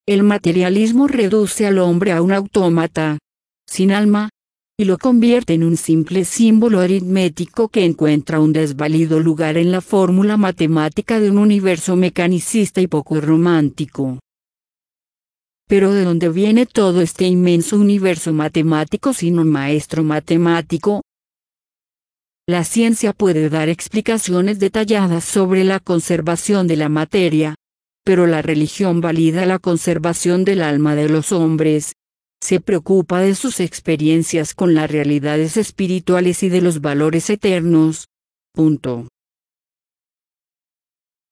El materialismo reduce al hombre a un autómata, sin alma, y lo convierte en un simple símbolo aritmético que encuentra un desvalido lugar en la fórmula matemática de un universo mecanicista y poco romántico. Pero ¿de dónde viene todo este inmenso universo matemático sin un maestro matemático? La ciencia puede dar explicaciones detalladas sobre la conservación de la materia, pero la religión valida la conservación del alma de los hombres. Se preocupa de sus experiencias con las realidades espirituales y de los valores eternos. Punto.